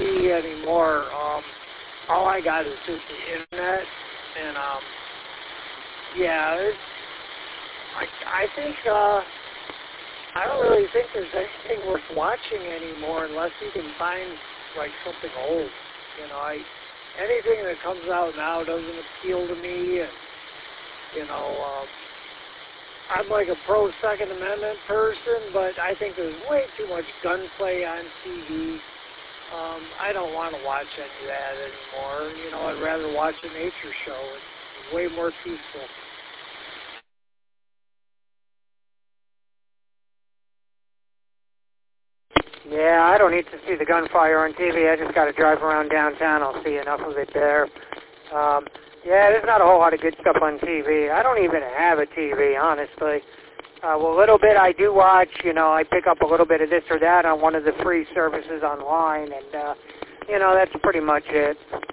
TV anymore. All I got is just the internet, and yeah, I think I don't really think there's anything worth watching anymore unless you can find like something old. You know, anything that comes out now doesn't appeal to me, and you know, I'm like a pro Second Amendment person, but I think there's way too much gunplay on TV. I don't want to watch any of that anymore. You know, I'd rather watch a nature show. It's way more peaceful. Yeah, I don't need to see the gunfire on TV. I just got to drive around downtown. I'll see enough of it there. Yeah, there's not a whole lot of good stuff on TV. I don't even have a TV, honestly. Well, a little bit I do watch. You know, I pick up a little bit of this or that on one of the free services online, and, you know, that's pretty much it.